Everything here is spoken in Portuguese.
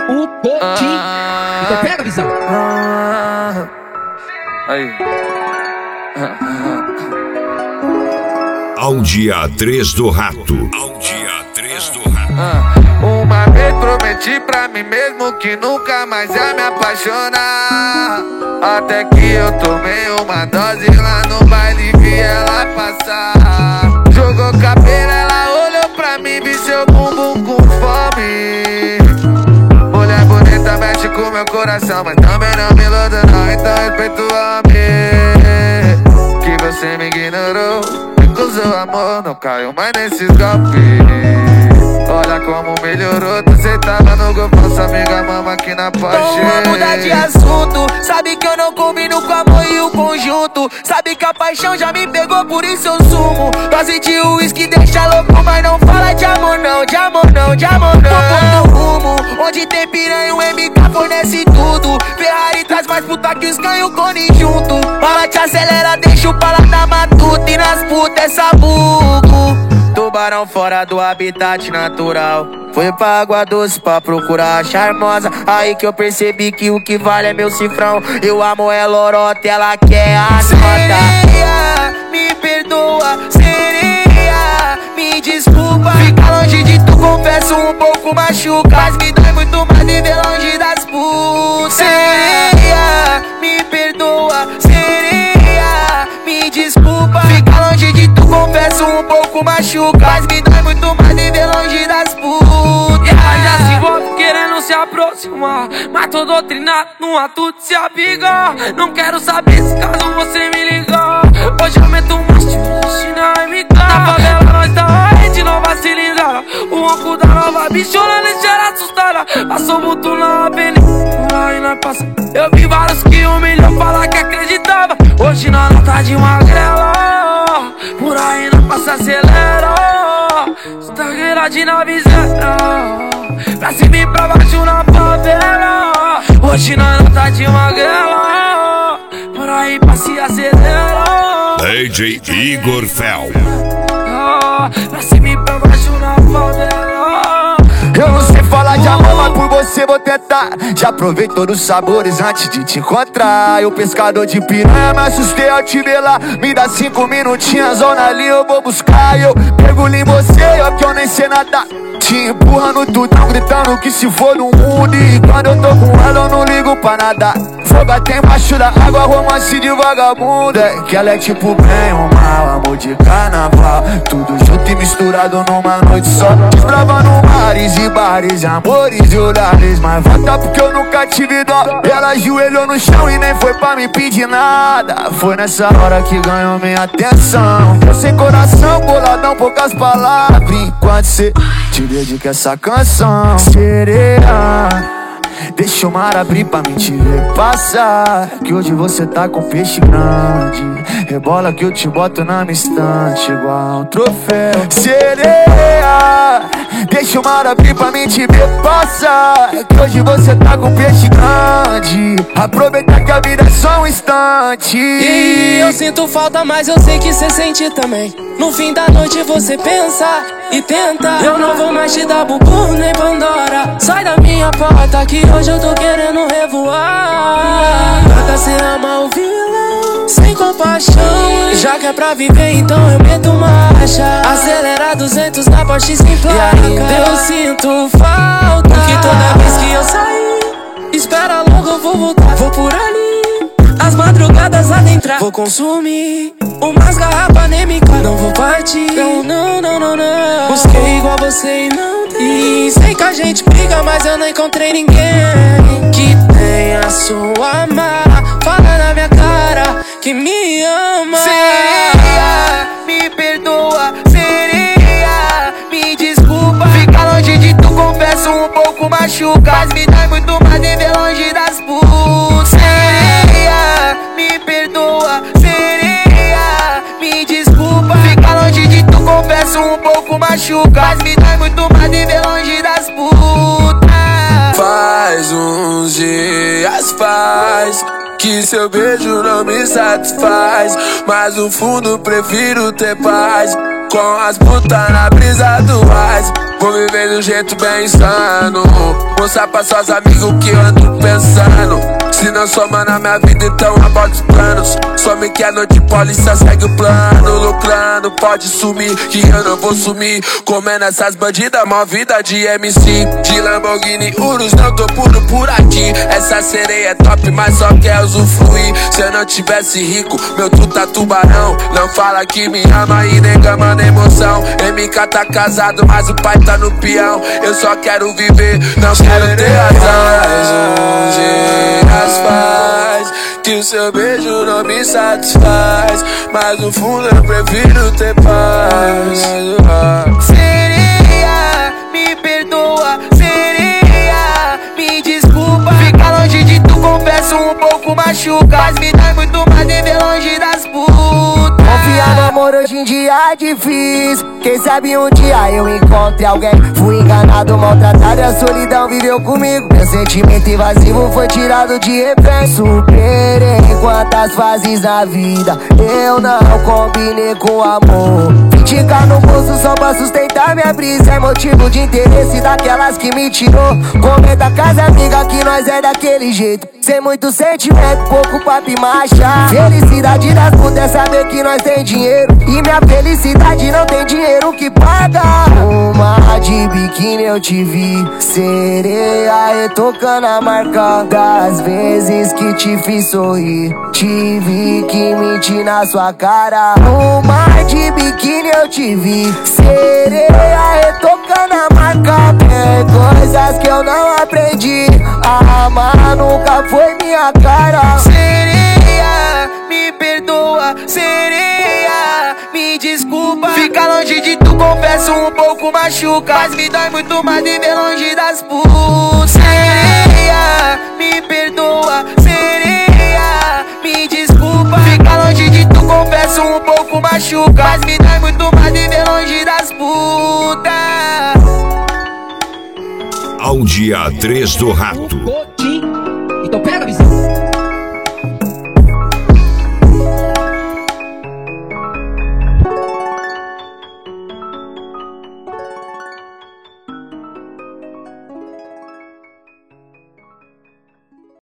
O Potim. Então pega, visão. Aí. Ao dia 3 do Rato. Uma vez prometi pra mim mesmo que nunca mais ia me apaixonar. Até que eu tomei uma dose lá no baile e vi ela passar. Jogou cabelo, ela olhou pra mim, vi seu bumbum com fome. Mulher bonita mexe com meu coração, mas também não me iluda não, então respeito o homem. Que você me ignorou, recusou amor, não caiu mais nesses golpes. Olha como melhorou, você tava no gol, nossa amiga mama aqui na Porsche. Vamos mudar de assunto, sabe que eu não combino com o amor e o conjunto. Sabe que a paixão já me pegou, por isso eu sumo. Dose de uísque deixa louco, mas não fala de amor não, de amor não, de amor não. Tô no rumo, onde tem piranha o MK fornece tudo. Ferrari traz mais puta que os canhos Cone junto. Bala te acelera, deixa o paladar matuto. E nas putas é sabugo. Tubarão fora do habitat natural. Foi pra água doce pra procurar a charmosa. Aí que eu percebi que o que vale é meu cifrão. Eu amo ela lorota, ela quer a nota. Sereia, me perdoa, sereia, me desculpa. Ficar longe de tu, confesso, um pouco machuca. Mas me dói muito mais viver longe das putas. Sereia, me perdoa, sereia, me desculpa. Ficar longe de tu, confesso, um pouco machuca. Mas me dói muito mais viver longe das putas. Já se envolve querendo se aproximar, mas tô doutrinado no ato de se abrigar. Não quero saber se caso você me ligar. Hoje eu meto um macho na MK. Na favela nós tá aí de nova cilindrada. O ronco da nova bichona ligeira assustada. Passou muito na avenida, aí nós passa. Eu vi vários que humilham, falar que acreditava. Hoje nós não tá de magrela, por aí nós passa acelera. Estagueira de nave zero, pra cima e pra baixo na favela. Hoje nós não tá de magrela, por aí passa e acelera. DJ Igor Fel. Pra cima e pra baixo na favela. Eu não sei falar de amor, mas por você vou tentar. Já provei todos os sabores antes de te encontrar. Eu pescador de piranha, me assustei ao te ver lá. Me dá 5 minutinhos, zona ali eu vou buscar. Eu mergulho em você, ó que eu nem sei nadar. Te empurrando tudo, gritando que se for no mundo. E quando eu tô com ela eu não ligo pra nada. Fogo até embaixo da água, romance de vagabundo. É que ela é tipo bem ou mal, amor de carnaval. Tudo junto e misturado numa noite só. Desbravando mares e bares, amores e olhares. Mas volta porque eu nunca tive dó. Ela ajoelhou no chão e nem foi pra me pedir nada. Foi nessa hora que ganhou minha atenção. Eu sem coração, boladão, poucas palavras. Enquanto cê te dedica essa canção. Sereia, deixa o mar abrir pra mim te ver passar. Que hoje você tá com peixe grande. Rebola que eu te boto na minha estante igual um troféu. Sereia, deixa o mar abrir pra mim te ver passar. Que hoje você tá com peixe grande. Aproveita que a vida é só um instante. E eu sinto falta, mas eu sei que cê sente também. No fim da noite você pensa e tenta. Eu não vou mais te dar bubu nem Pandora. Sai da minha porta que hoje eu tô querendo revoar. Nada cê ama o vilão sem compaixão. Já que é pra viver então eu meto marcha. Acelera 200 na Porsche sem placa. E ainda eu sinto falta, porque toda vez que eu sair, espera logo eu vou voltar. Vou por ali, as madrugadas adentrar. Vou consumir umas garrafas anêmica. Não vou partir, não, não, não, não. Busquei igual você e não tem. Sei que a gente briga, mas eu não encontrei ninguém que tenha sua mala. Fala na minha cara que me ama. Sereia, me perdoa, sereia, me desculpa. Ficar longe de tu, confesso, um pouco machuca. Mas me dá muito mais viver longe das putas. Sereia, me perdoa, sereia, me desculpa. Ficar longe de tu, confesso, um pouco machuca. Mas me dá muito mais viver longe das putas. Faz uns dias que seu beijo não me satisfaz, mas no fundo prefiro ter paz. Com as putas na brisa do ice, vou vivendo daquele jeito bem insano. Mostrar pra seus amigos o que eu ando pensando. Se não soma na minha vida, então aborta os planos. Some que a noite polícia segue o plano. Lucrando, pode sumir, que eu não vou sumir. Comendo essas bandidas, mó vida de MC. De Lamborghini, Urus, não tô puro por aqui. Essa sereia é top, mas só quer usufruir. Se eu não tivesse rico, meu truta tubarão. Não fala que me ama e nega manda emoção. MK tá casado, mas o pai tá no peão. Eu só quero viver, não quero ter razão. Paz, que o seu beijo não me satisfaz, mas no fundo eu prefiro ter paz. Sereia, me perdoa, sereia, me desculpa. Ficar longe de tu, confesso, um pouco machuca, mas me dá muito mais viver longe das putas. Confiar no amor hoje em dia é difícil. Quem sabe um dia eu encontre alguém. Fui enganado, maltratado e a solidão viveu comigo. Meu sentimento invasivo foi tirado de repente. Superei quantas fases na vida, eu não combinei com amor. 20k no bolso só pra sustentar minha brisa. É motivo de interesse daquelas que me tirou. Comenta com as amigas que nós é daquele jeito, sem muito sentimento, pouco papo e marcha. Felicidade das putas é saber que nós tem dinheiro, e minha felicidade não tem dinheiro que paga. Uma de biquíni eu te vi, sereia retocando a marca das vezes que te fiz sorrir. Tive que mentir na sua cara. Uma de biquíni eu te vi, sereia retocando a marca. Tem coisas que eu não aprendi, amar nunca foi minha cara. Sereia, me perdoa, sereia, me desculpa. Ficar longe de tu, confesso, um pouco machuca, mas me dói muito mais viver longe das putas. Sereia, me perdoa, sereia, me desculpa. Ficar longe de tu, confesso, um pouco machuca, mas me dói muito mais viver longe das putas. Ao dia 3 do Rato.